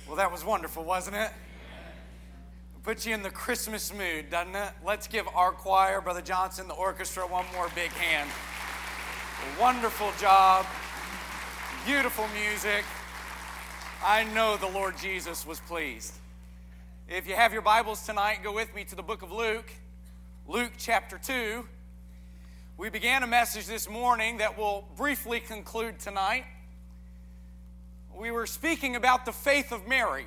Well, that was wonderful, wasn't it? Put you in the Christmas mood, doesn't it? Let's give our choir, Brother Johnson, the orchestra, one more big hand. A wonderful job. Beautiful music. I know the Lord Jesus was pleased. If you have your Bibles tonight, go with me to the book of Luke. Luke chapter 2. We began a message this morning that will briefly conclude tonight. We were speaking about the faith of Mary.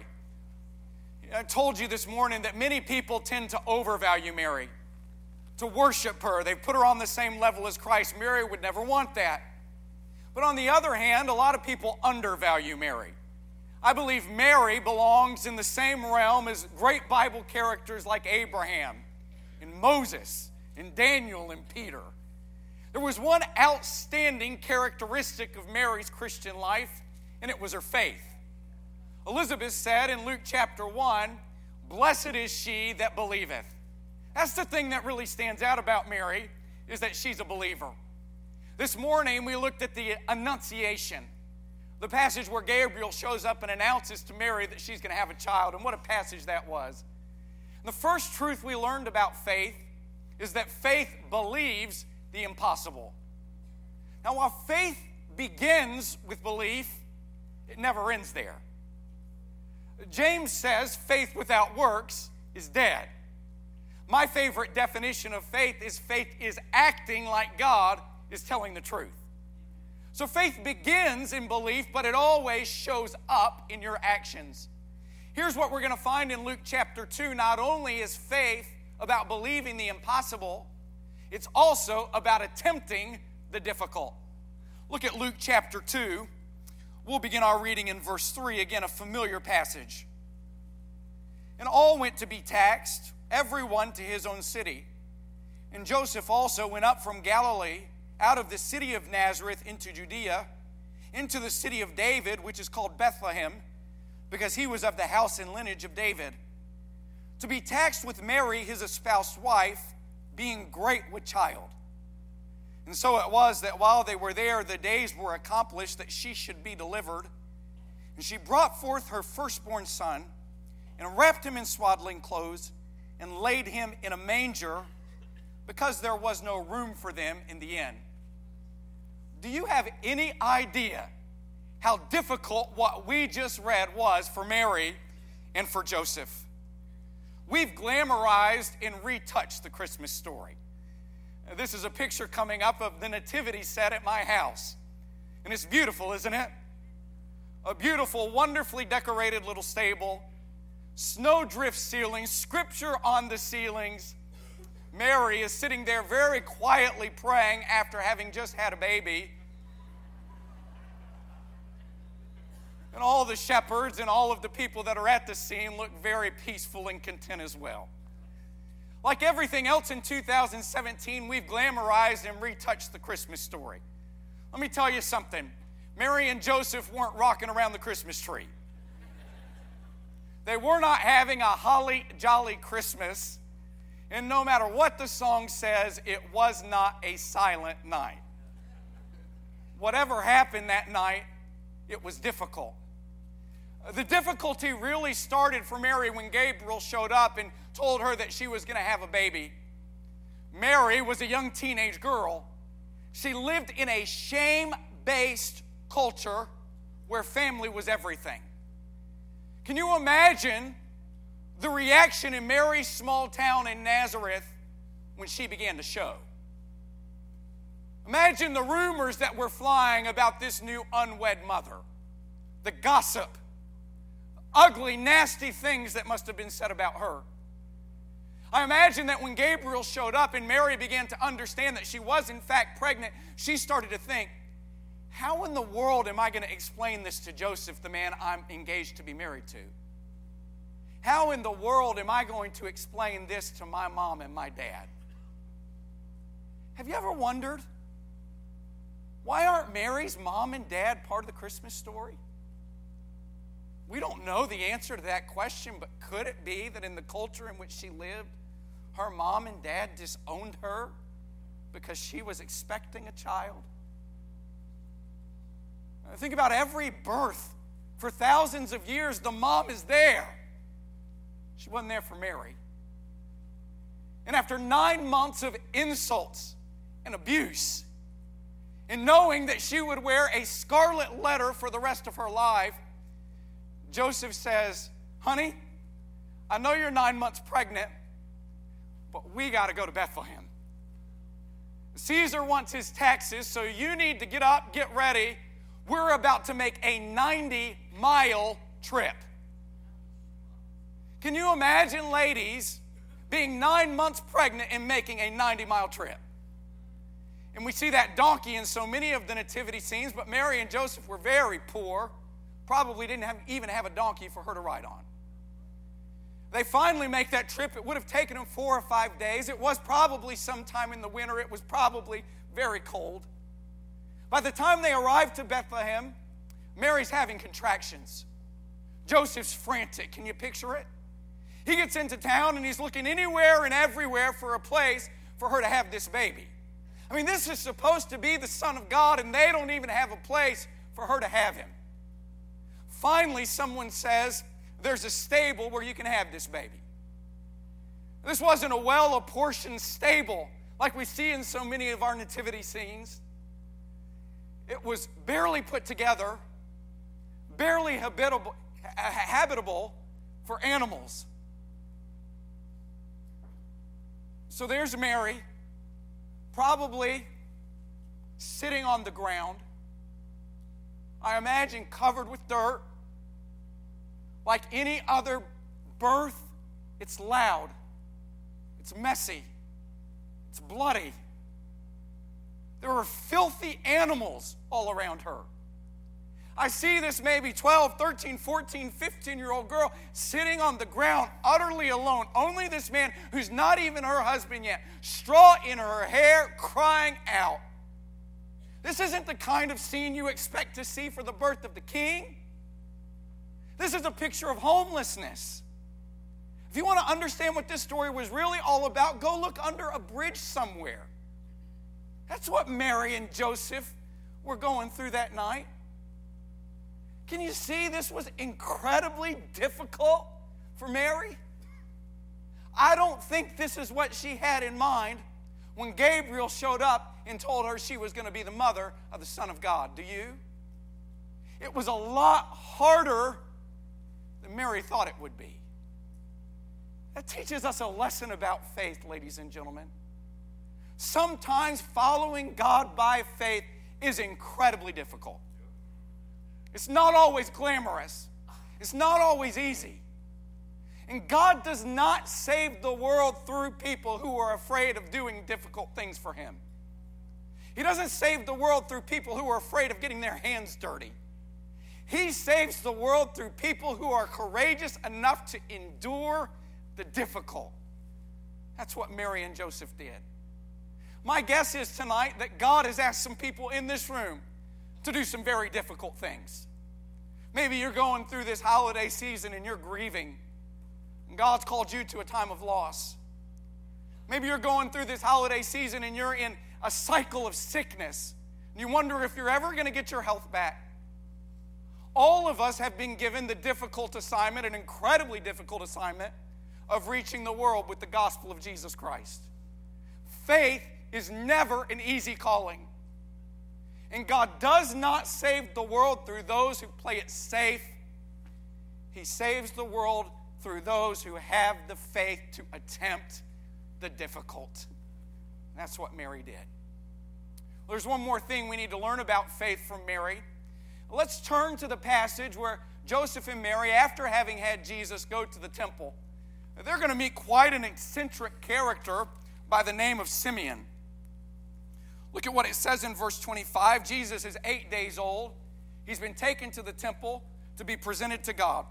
I told you this morning that many people tend to overvalue Mary, to worship her. They put her on the same level as Christ. Mary would never want that. But on the other hand, a lot of people undervalue Mary. I believe Mary belongs in the same realm as great Bible characters like Abraham and Moses and Daniel and Peter. There was one outstanding characteristic of Mary's Christian life, and it was her faith. Elizabeth said in Luke chapter 1, "Blessed is she that believeth." That's the thing that really stands out about Mary, is that she's a believer. This morning we looked at the Annunciation, the passage where Gabriel shows up and announces to Mary that she's going to have a child, and what a passage that was. The first truth we learned about faith is that faith believes the impossible. Now, while faith begins with belief, it never ends there. James says faith without works is dead. My favorite definition of faith is acting like God is telling the truth. So faith begins in belief, but it always shows up in your actions. Here's what we're going to find in Luke chapter 2. Not only is faith about believing the impossible, it's also about attempting the difficult. Look at Luke chapter 2. We'll begin our reading in verse 3, again a familiar passage. "And all went to be taxed, everyone to his own city. And Joseph also went up from Galilee, out of the city of Nazareth into Judea, into the city of David, which is called Bethlehem, because he was of the house and lineage of David, to be taxed with Mary, his espoused wife, being great with child. And so it was that while they were there, the days were accomplished that she should be delivered. And she brought forth her firstborn son, and wrapped him in swaddling clothes, and laid him in a manger, because there was no room for them in the inn." Do you have any idea how difficult what we just read was for Mary and for Joseph? We've glamorized and retouched the Christmas story. This is a picture coming up of the nativity set at my house. And it's beautiful, isn't it? A beautiful, wonderfully decorated little stable, snowdrift ceilings, scripture on the ceilings. Mary is sitting there very quietly praying after having just had a baby. And all the shepherds and all of the people that are at the scene look very peaceful and content as well. Like everything else in 2017, we've glamorized and retouched the Christmas story. Let me tell you something. Mary and Joseph weren't rocking around the Christmas tree. They were not having a holly jolly Christmas. And no matter what the song says, it was not a silent night. Whatever happened that night, it was difficult. The difficulty really started for Mary when Gabriel showed up and told her that she was going to have a baby. Mary was a young teenage girl. She lived in a shame-based culture where family was everything. Can you imagine the reaction in Mary's small town in Nazareth when she began to show? Imagine the rumors that were flying about this new unwed mother, the gossip, ugly, nasty things that must have been said about her. I imagine that when Gabriel showed up and Mary began to understand that she was in fact pregnant, she started to think, how in the world am I going to explain this to Joseph, the man I'm engaged to be married to? How in the world am I going to explain this to my mom and my dad? Have you ever wondered, why aren't Mary's mom and dad part of the Christmas story? We don't know the answer to that question, but could it be that in the culture in which she lived, her mom and dad disowned her because she was expecting a child? Think about every birth For thousands of years, the mom is there. She wasn't there for Mary. And after 9 months of insults and abuse, and knowing that she would wear a scarlet letter for the rest of her life, Joseph says, honey, I know you're 9 months pregnant, but we got to go to Bethlehem. Caesar wants his taxes, so you need to get up, get ready. We're about to make a 90-mile trip. Can you imagine ladies being 9 months pregnant and making a 90-mile trip? And we see that donkey in so many of the nativity scenes, but Mary and Joseph were very poor, probably didn't even have a donkey for her to ride on. They finally make that trip. It would have taken them 4 or 5 days. It was probably sometime in the winter. It was probably very cold. By the time they arrived to Bethlehem, Mary's having contractions. Joseph's frantic. Can you picture it? He gets into town and he's looking anywhere and everywhere for a place for her to have this baby. I mean, this is supposed to be the Son of God, and they don't even have a place for her to have him. Finally, someone says, there's a stable where you can have this baby. This wasn't a well-apportioned stable like we see in so many of our nativity scenes. It was barely put together, barely habitable for animals. So there's Mary, probably sitting on the ground. I imagine covered with dirt. Like any other birth, it's loud, it's messy, it's bloody. There are filthy animals all around her. I see this maybe 12, 13, 14, 15-year-old girl sitting on the ground, utterly alone. Only this man, who's not even her husband yet, straw in her hair, crying out. This isn't the kind of scene you expect to see for the birth of the king. This is a picture of homelessness. If you want to understand what this story was really all about, go look under a bridge somewhere. That's what Mary and Joseph were going through that night. Can you see this was incredibly difficult for Mary? I don't think this is what she had in mind when Gabriel showed up and told her she was going to be the mother of the Son of God. Do you? It was a lot harder than Mary thought it would be. That teaches us a lesson about faith, ladies and gentlemen. Sometimes following God by faith is incredibly difficult. It's not always glamorous. It's not always easy. And God does not save the world through people who are afraid of doing difficult things for Him. He doesn't save the world through people who are afraid of getting their hands dirty. He saves the world through people who are courageous enough to endure the difficult. That's what Mary and Joseph did. My guess is tonight that God has asked some people in this room to do some very difficult things. Maybe you're going through this holiday season and you're grieving, and God's called you to a time of loss. Maybe you're going through this holiday season and you're in a cycle of sickness, and you wonder if you're ever going to get your health back. All of us have been given the difficult assignment, an incredibly difficult assignment, of reaching the world with the gospel of Jesus Christ. Faith is never an easy calling. And God does not save the world through those who play it safe. He saves the world through those who have the faith to attempt the difficult. That's what Mary did. Well, there's one more thing we need to learn about faith from Mary. Let's turn to the passage where Joseph and Mary, after having had Jesus, go to the temple. They're going to meet quite an eccentric character by the name of Simeon. Look at what it says in verse 25. Jesus is 8 days old. He's been taken to the temple to be presented to God.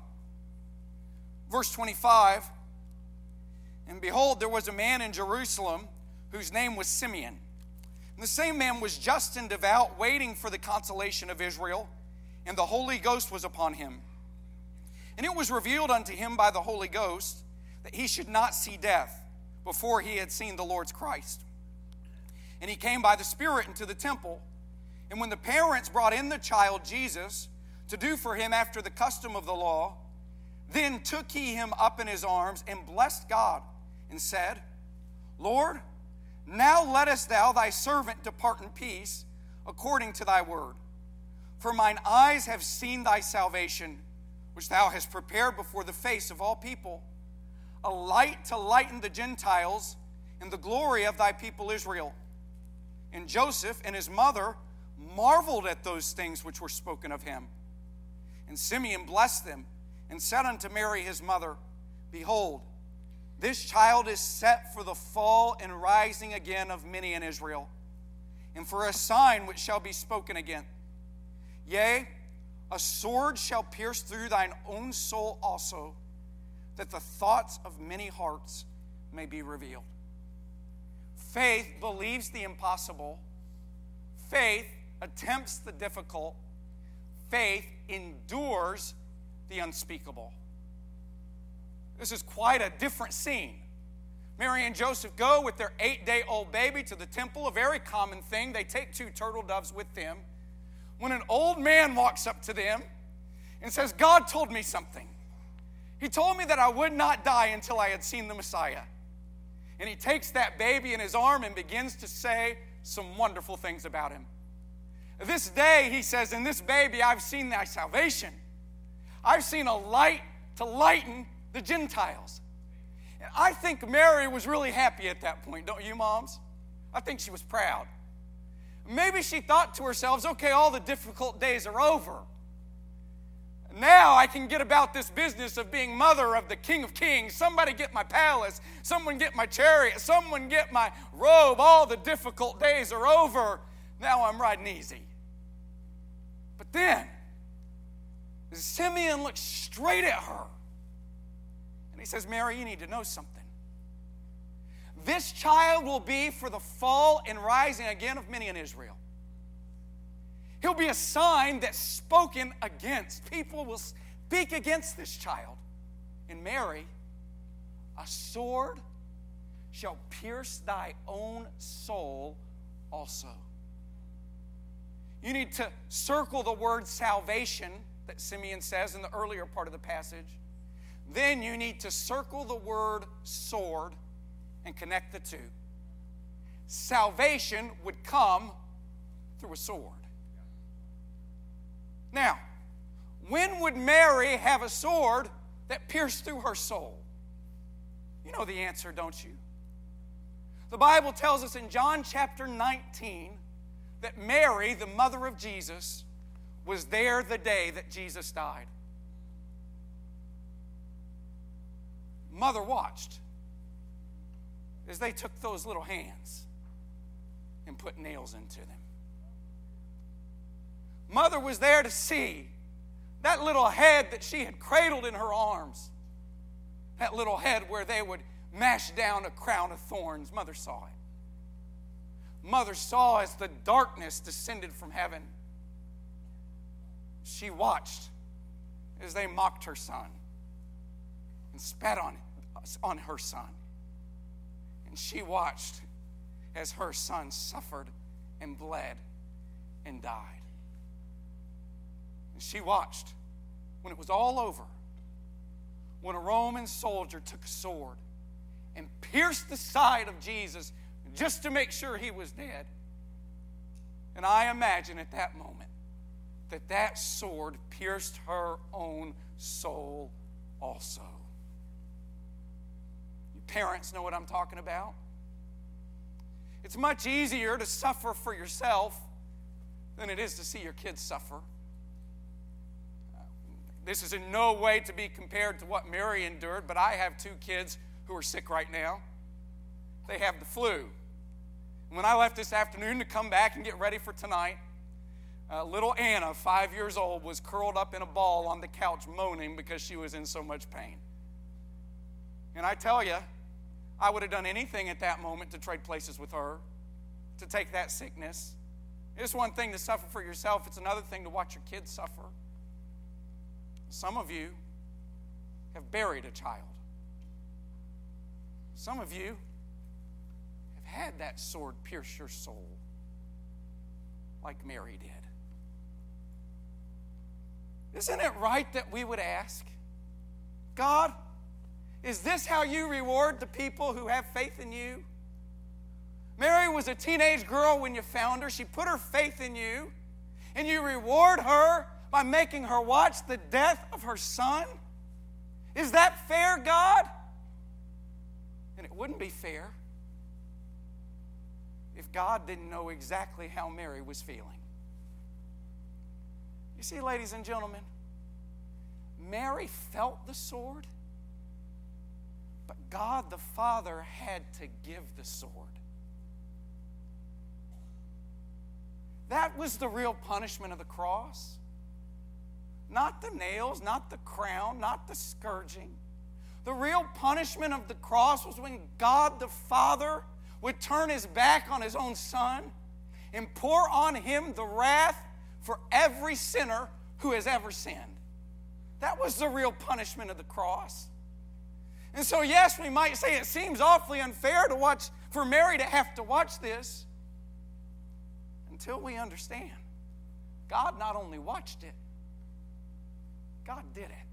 Verse 25, and behold, there was a man in Jerusalem whose name was Simeon. And the same man was just and devout, waiting for the consolation of Israel, and the Holy Ghost was upon him. And it was revealed unto him by the Holy Ghost that he should not see death before he had seen the Lord's Christ. And he came by the Spirit into the temple. And when the parents brought in the child Jesus to do for him after the custom of the law. Then took he him up in his arms and blessed God and said, Lord, now lettest thou thy servant depart in peace according to thy word. For mine eyes have seen thy salvation, which thou hast prepared before the face of all people, a light to lighten the Gentiles and the glory of thy people Israel. And Joseph and his mother marveled at those things which were spoken of him. And Simeon blessed them and said unto Mary his mother, Behold, this child is set for the fall and rising again of many in Israel, and for a sign which shall be spoken again. Yea, a sword shall pierce through thine own soul also, that the thoughts of many hearts may be revealed. Faith believes the impossible. Faith attempts the difficult. Faith endures the unspeakable. This is quite a different scene. Mary and Joseph go with their 8-day-old baby to the temple, a very common thing. They take 2 turtle doves with them. When an old man walks up to them and says, God told me something. He told me that I would not die until I had seen the Messiah. And he takes that baby in his arm and begins to say some wonderful things about him. This day, he says, in this baby, I've seen thy salvation. I've seen a light to lighten the Gentiles. And I think Mary was really happy at that point, don't you, moms? I think she was proud. Maybe she thought to herself, okay, all the difficult days are over. Now I can get about this business of being mother of the King of Kings. Somebody get my palace. Someone get my chariot. Someone get my robe. All the difficult days are over. Now I'm riding easy. But then, Simeon looks straight at her. And he says, Mary, you need to know something. This child will be for the fall and rising again of many in Israel. He'll be a sign that's spoken against. People will speak against this child. And Mary, a sword shall pierce thy own soul also. You need to circle the word salvation that Simeon says in the earlier part of the passage. Then you need to circle the word sword and connect the two. Salvation would come through a sword. Now, when would Mary have a sword that pierced through her soul? You know the answer, don't you? The Bible tells us in John chapter 19 that Mary, the mother of Jesus, was there the day that Jesus died. Mother watched as they took those little hands and put nails into them. Mother was there to see that little head that she had cradled in her arms. That little head where they would mash down a crown of thorns. Mother saw it. Mother saw as the darkness descended from heaven. She watched as they mocked her son and spat on her son. And she watched as her son suffered and bled and died. And she watched when it was all over, when a Roman soldier took a sword and pierced the side of Jesus just to make sure he was dead. And I imagine at that moment that that sword pierced her own soul also. You parents know what I'm talking about. It's much easier to suffer for yourself than it is to see your kids suffer. This is in no way to be compared to what Mary endured, but I have 2 kids who are sick right now. They have the flu. And when I left this afternoon to come back and get ready for tonight, little Anna, 5 years old, was curled up in a ball on the couch moaning because she was in so much pain. And I tell you, I would have done anything at that moment to trade places with her, to take that sickness. It's one thing to suffer for yourself. It's another thing to watch your kids suffer. Some of you have buried a child. Some of you have had that sword pierce your soul like Mary did. Isn't it right that we would ask, God, is this how you reward the people who have faith in you? Mary was a teenage girl when you found her. She put her faith in you, and you reward her by making her watch the death of her son? Is that fair, God? And it wouldn't be fair if God didn't know exactly how Mary was feeling. You see, ladies and gentlemen, Mary felt the sword, but God the Father had to give the sword. That was the real punishment of the cross. Not the nails, not the crown, not the scourging. The real punishment of the cross was when God the Father would turn his back on his own Son and pour on him the wrath for every sinner who has ever sinned. That was the real punishment of the cross. And so, yes, we might say it seems awfully unfair for Mary to have to watch this, until we understand God not only watched it, God did it.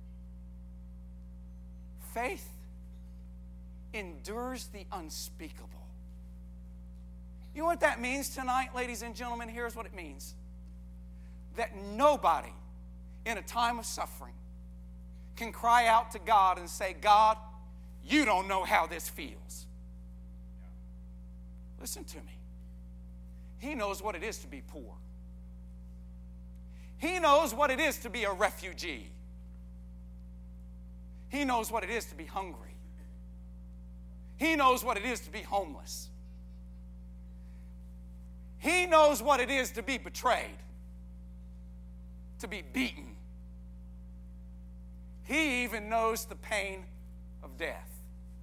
Faith endures the unspeakable. You know what that means tonight, ladies and gentlemen? Here's what it means. That nobody in a time of suffering can cry out to God and say, God, you don't know how this feels. Listen to me. He knows what it is to be poor. He knows what it is to be a refugee. He knows what it is to be hungry. He knows what it is to be homeless. He knows what it is to be betrayed, to be beaten. He even knows the pain of death.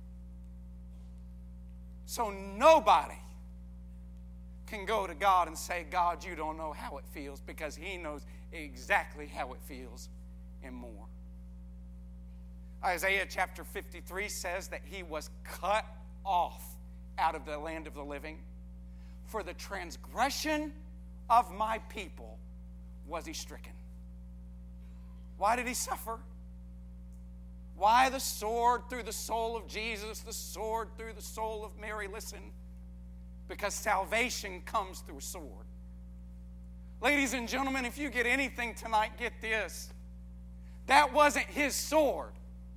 So nobody can go to God and say, God, you don't know how it feels, because he knows exactly how it feels and more. Isaiah chapter 53 says that he was cut off out of the land of the living. For the transgression of my people was he stricken. Why did he suffer? Why the sword through the soul of Jesus, the sword through the soul of Mary? Listen, because salvation comes through a sword. Ladies and gentlemen, if you get anything tonight, get this. That wasn't his sword.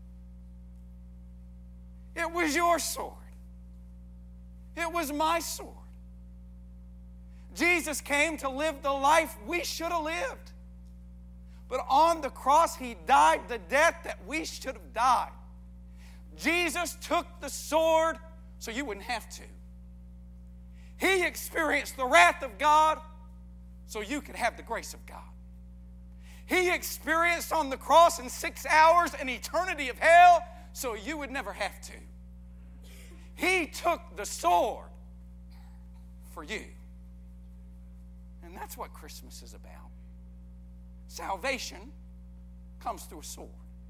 It was your sword. It was my sword. Jesus came to live the life we should have lived. But on the cross, he died the death that we should have died. Jesus took the sword so you wouldn't have to. He experienced the wrath of God so you could have the grace of God. He experienced on the cross in 6 hours an eternity of hell so you would never have to. He took the sword for you. And that's what Christmas is about. Salvation comes through a sword.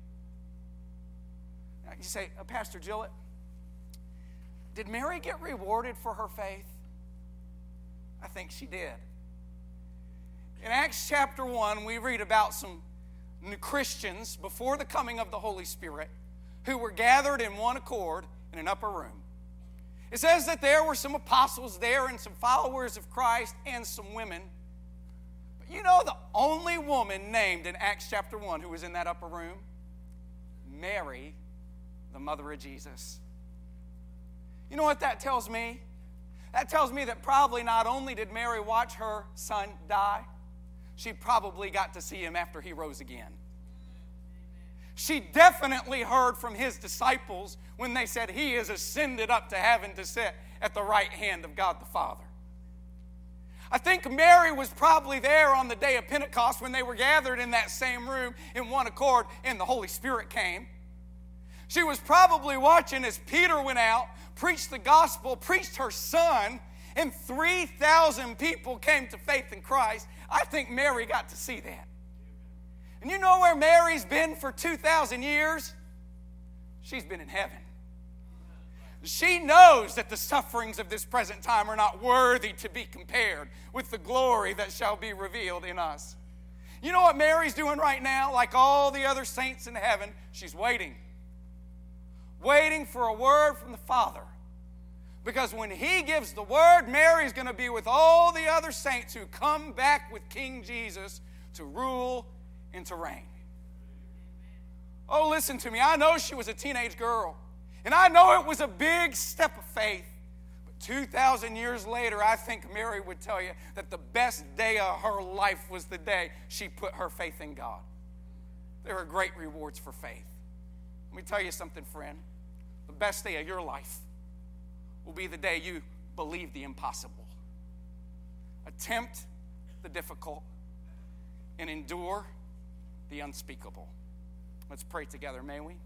Now you say, Pastor Gillett, did Mary get rewarded for her faith? I think she did. In Acts chapter 1, we read about some Christians before the coming of the Holy Spirit who were gathered in one accord in an upper room. It says that there were some apostles there and some followers of Christ and some women. But you know the only woman named in Acts chapter 1 who was in that upper room? Mary, the mother of Jesus. You know what that tells me? That tells me that probably not only did Mary watch her son die, she probably got to see him after he rose again. She definitely heard from his disciples when they said he is ascended up to heaven to sit at the right hand of God the Father. I think Mary was probably there on the day of Pentecost when they were gathered in that same room in one accord and the Holy Spirit came. She was probably watching as Peter went out, preached the gospel, preached her son, and 3,000 people came to faith in Christ. I think Mary got to see that. And you know where Mary's been for 2,000 years? She's been in heaven. She knows that the sufferings of this present time are not worthy to be compared with the glory that shall be revealed in us. You know what Mary's doing right now? Like all the other saints in heaven, she's waiting. Waiting for a word from the Father. Because when He gives the word, Mary's going to be with all the other saints who come back with King Jesus to rule and to reign. Oh, listen to me. I know she was a teenage girl. And I know it was a big step of faith. But 2,000 years later, I think Mary would tell you that the best day of her life was the day she put her faith in God. There are great rewards for faith. Let me tell you something, friend. The best day of your life will be the day you believe the impossible. Attempt the difficult and endure the unspeakable. Let's pray together, may we?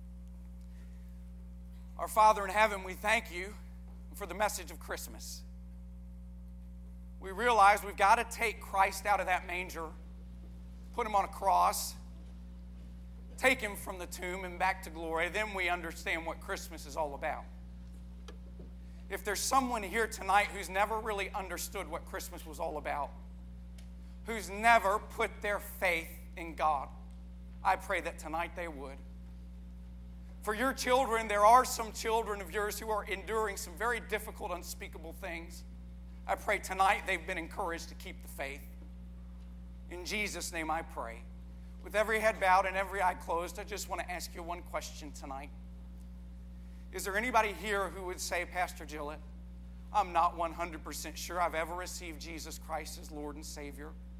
Our Father in heaven, we thank you for the message of Christmas. We realize we've got to take Christ out of that manger, put Him on a cross, take Him from the tomb and back to glory. Then we understand what Christmas is all about. If there's someone here tonight who's never really understood what Christmas was all about, who's never put their faith in God, I pray that tonight they would. For your children, there are some children of yours who are enduring some very difficult, unspeakable things. I pray tonight they've been encouraged to keep the faith. In Jesus' name I pray. With every head bowed and every eye closed, I just want to ask you one question tonight. Is there anybody here who would say, Pastor Gillett, I'm not 100% sure I've ever received Jesus Christ as Lord and Savior.